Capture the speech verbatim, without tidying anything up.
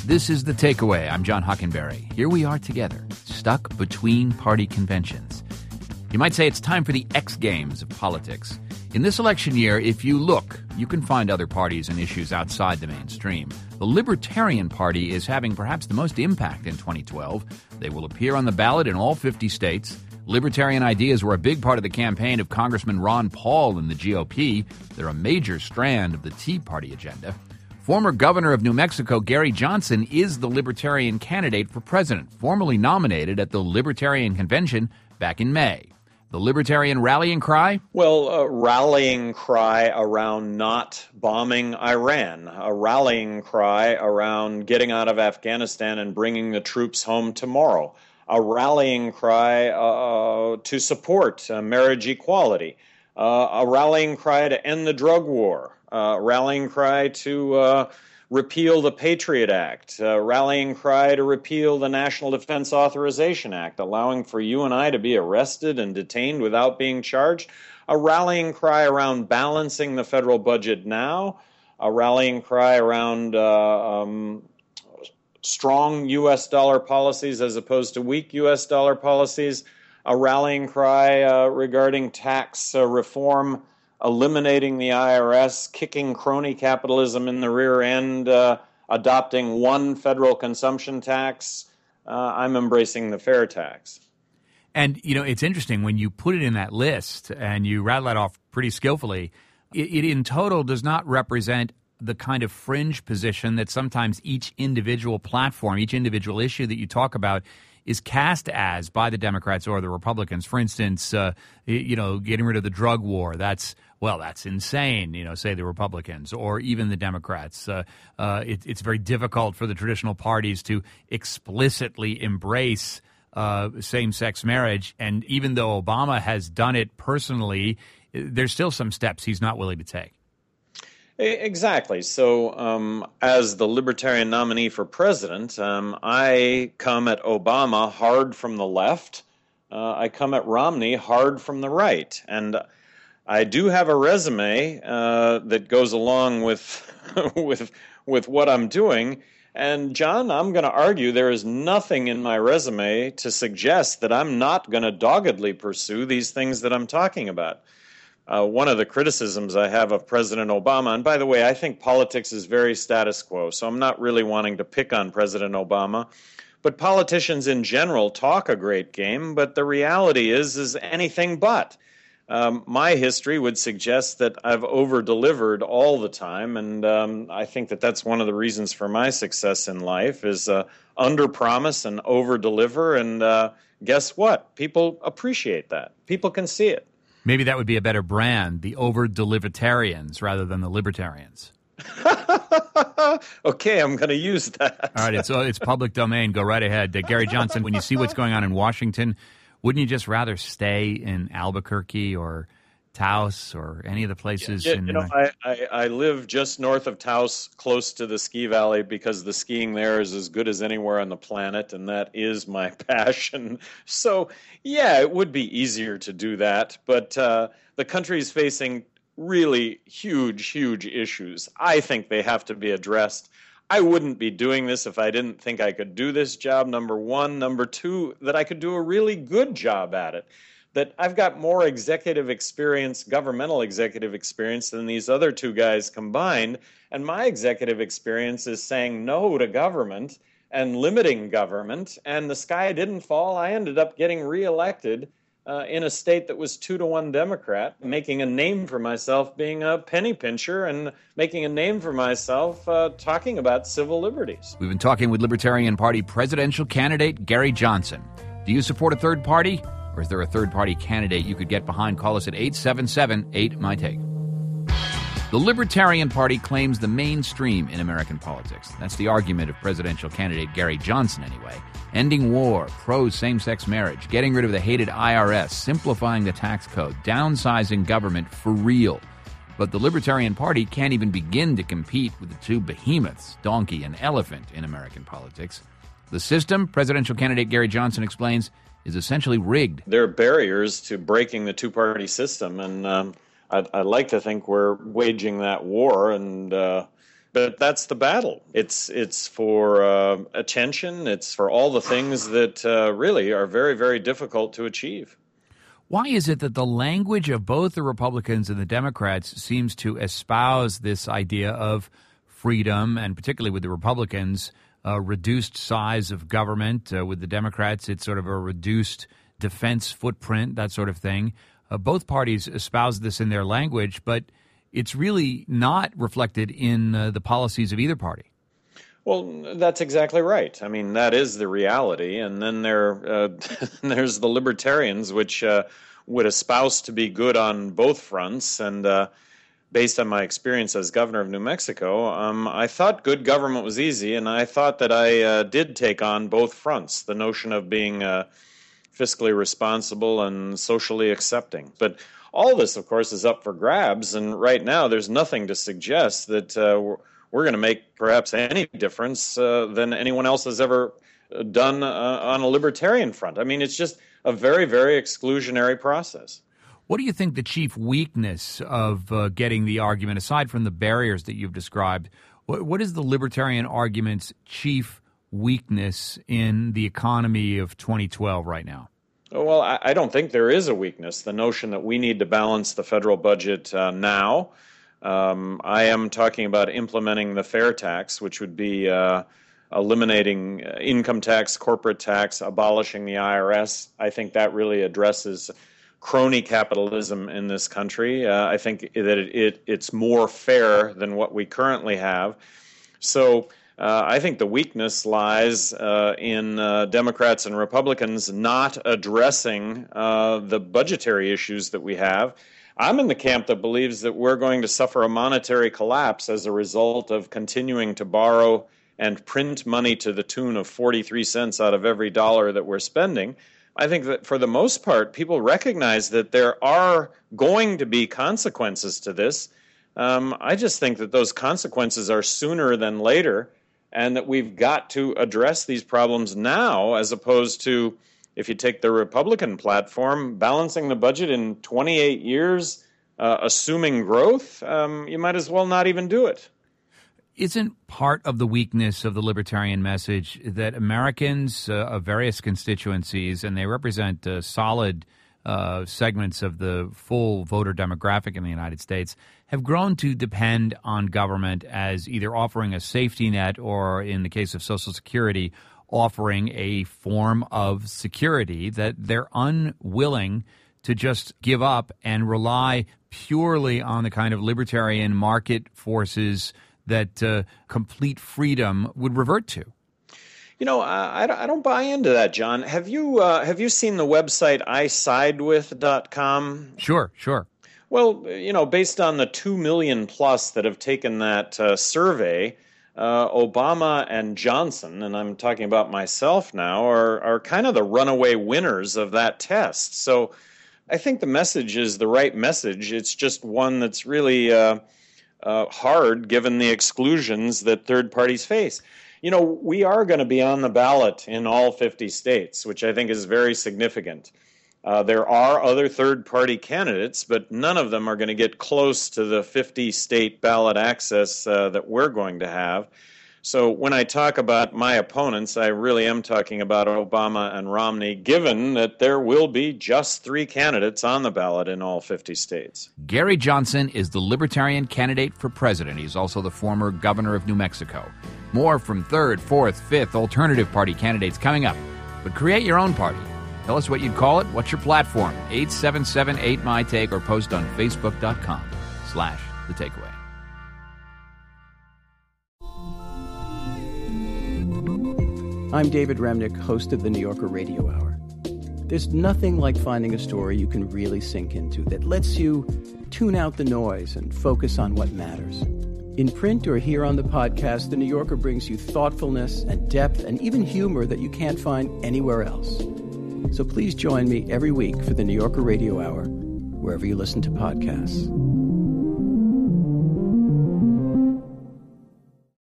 This is The Takeaway. I'm John Hockenberry. Here we are together, stuck between party conventions. You might say it's time for the X Games of politics. In this election year, if you look, you can find other parties and issues outside the mainstream. The Libertarian Party is having perhaps the most impact in twenty twelve. They will appear on the ballot in all fifty states. Libertarian ideas were a big part of the campaign of Congressman Ron Paul in the G O P. They're a major strand of the Tea Party agenda. Former governor of New Mexico, Gary Johnson, is the Libertarian candidate for president, formally nominated at the Libertarian Convention back in May. The Libertarian rallying cry? Well, a rallying cry around not bombing Iran, a rallying cry around getting out of Afghanistan and bringing the troops home tomorrow, a rallying cry uh, to support uh, marriage equality, uh, a rallying cry to end the drug war, a rallying cry to uh, repeal the Patriot Act, a rallying cry to repeal the National Defense Authorization Act, allowing for you and I to be arrested and detained without being charged, a rallying cry around balancing the federal budget now, a rallying cry around uh, um, strong U S dollar policies as opposed to weak U S dollar policies, a rallying cry uh, regarding tax uh, reform, eliminating the I R S, kicking crony capitalism in the rear end, uh, adopting one federal consumption tax. Uh, I'm embracing the fair tax. And, you know, it's interesting when you put it in that list and you rattle it off pretty skillfully, it, it in total does not represent the kind of fringe position that sometimes each individual platform, each individual issue that you talk about is cast as by the Democrats or the Republicans. For instance, uh, you know, getting rid of the drug war, that's, well, that's insane, you know, say the Republicans or even the Democrats. Uh, uh, it, it's very difficult for the traditional parties to explicitly embrace uh, same-sex marriage. And even though Obama has done it personally, there's still some steps he's not willing to take. Exactly. So um, as the Libertarian nominee for president, um, I come at Obama hard from the left. Uh, I come at Romney hard from the right. And I do have a resume uh, that goes along with, with, with what I'm doing. And, John, I'm going to argue there is nothing in my resume to suggest that I'm not going to doggedly pursue these things that I'm talking about. Uh, one of the criticisms I have of President Obama, and by the way, I think politics is very status quo, so I'm not really wanting to pick on President Obama, but politicians in general talk a great game, but the reality is, is anything but. Um, my history would suggest that I've over-delivered all the time, and um, I think that that's one of the reasons for my success in life is uh, under-promise and over-deliver, and uh, guess what? People appreciate that. People can see it. Maybe that would be a better brand, the over-deliveritarians rather than the libertarians. Okay, I'm going to use that. All right, it's, it's public domain. Go right ahead. Uh, Gary Johnson, when you see what's going on in Washington, wouldn't you just rather stay in Albuquerque or Taos or any of the places? Yeah, in you know, I, I, I live just north of Taos, close to the ski valley, because the skiing there is as good as anywhere on the planet, and that is my passion. So, yeah, it would be easier to do that, but uh, the country is facing really huge, huge issues. I think they have to be addressed. I wouldn't be doing this if I didn't think I could do this job, number one. Number two, that I could do a really good job at it. That I've got more executive experience, governmental executive experience than these other two guys combined. And my executive experience is saying no to government and limiting government. And the sky didn't fall. I ended up getting reelected uh, in a state that was two to one Democrat, making a name for myself being a penny pincher and making a name for myself uh, talking about civil liberties. We've been talking with Libertarian Party presidential candidate Gary Johnson. Do you support a third party? Or is there a third-party candidate you could get behind? Call us at eight seven seven, eight, M Y T A K E. The Libertarian Party claims the mainstream in American politics. That's the argument of presidential candidate Gary Johnson, anyway. Ending war, pro same-sex marriage, getting rid of the hated I R S, simplifying the tax code, downsizing government for real. But the Libertarian Party can't even begin to compete with the two behemoths, donkey and elephant, in American politics. The system, presidential candidate Gary Johnson explains, is essentially rigged. There are barriers to breaking the two-party system, and um, I'd, I'd like to think we're waging that war, and uh, But that's the battle. It's it's for uh, attention. It's for all the things that uh, really are very, very difficult to achieve. Why is it that the language of both the Republicans and the Democrats seems to espouse this idea of freedom, and particularly with the Republicans, a reduced size of government? Uh, with the Democrats, it's sort of a reduced defense footprint, that sort of thing. Uh, both parties espouse this in their language, but it's really not reflected in uh, the policies of either party. Well, that's exactly right. I mean, that is the reality. And then there, uh, there's the libertarians, which uh, would espouse to be good on both fronts. And uh, based on my experience as governor of New Mexico, um, I thought good government was easy, and I thought that I uh, did take on both fronts, the notion of being uh, fiscally responsible and socially accepting. But all this, of course, is up for grabs, and right now there's nothing to suggest that uh, we're, we're going to make perhaps any difference uh, than anyone else has ever done uh, on a libertarian front. I mean, it's just a very, very exclusionary process. What do you think the chief weakness of uh, getting the argument, aside from the barriers that you've described, what, what is the libertarian argument's chief weakness in the economy of twenty twelve right now? Well, I, I don't think there is a weakness, the notion that we need to balance the federal budget uh, now. Um, I am talking about implementing the fair tax, which would be uh, eliminating income tax, corporate tax, abolishing the I R S. I think that really addresses crony capitalism in this country. Uh, I think that it, it it's more fair than what we currently have. So uh, I think the weakness lies uh, in uh, Democrats and Republicans not addressing uh, the budgetary issues that we have. I'm in the camp that believes that we're going to suffer a monetary collapse as a result of continuing to borrow and print money to the tune of forty-three cents out of every dollar that we're spending. I think that for the most part, people recognize that there are going to be consequences to this. Um, I just think that those consequences are sooner than later, and that we've got to address these problems now, as opposed to, if you take the Republican platform, balancing the budget in twenty-eight years, uh, assuming growth, um, you might as well not even do it. Isn't part of the weakness of the libertarian message that Americans uh, of various constituencies, and they represent uh, solid uh, segments of the full voter demographic in the United States, have grown to depend on government as either offering a safety net or, in the case of Social Security, offering a form of security that they're unwilling to just give up and rely purely on the kind of libertarian market forces that uh, complete freedom would revert to? You know, I, I don't buy into that, John. Have you uh, have you seen the website I side with dot com? Sure, sure. Well, you know, based on the two million plus that have taken that uh, survey, uh, Obama and Johnson, and I'm talking about myself now, are, are kind of the runaway winners of that test. So I think the message is the right message. It's just one that's really Uh, Uh, hard given the exclusions that third parties face. You know, we are going to be on the ballot in all fifty states, which I think is very significant. Uh, there are other third-party candidates, but none of them are going to get close to the fifty-state ballot access uh, that we're going to have. So when I talk about my opponents, I really am talking about Obama and Romney, given that there will be just three candidates on the ballot in all fifty states. Gary Johnson is the Libertarian candidate for president. He's also the former governor of New Mexico. More from third, fourth, fifth alternative party candidates coming up. But create your own party. Tell us what you'd call it. What's your platform? eight seven seven eight my take or post on facebook.com slash the takeaway. I'm David Remnick, host of the New Yorker Radio Hour. There's nothing like finding a story you can really sink into that lets you tune out the noise and focus on what matters. In print or here on the podcast, the New Yorker brings you thoughtfulness and depth and even humor that you can't find anywhere else. So please join me every week for the New Yorker Radio Hour, wherever you listen to podcasts.